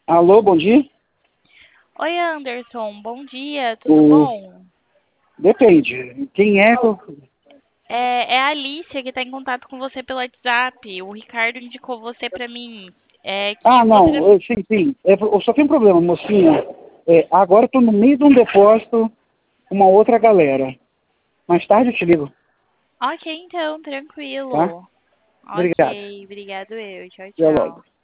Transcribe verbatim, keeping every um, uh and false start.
Alô, bom dia? Oi, Anderson, bom dia, tudo O... bom? Depende. Quem é? qual- É, é a Alicia que está em contato com você pelo WhatsApp. O Ricardo indicou você para mim. É que Ah, você já... não, eu, sim, sim. É, eu só tenho um problema, mocinha. É, agora eu tô no meio de um depósito com uma outra galera. Mais tarde eu te ligo, Ok, então, tá? tranquilo. Obrigado. Ok, obrigado eu. Tchau, Até logo. tchau.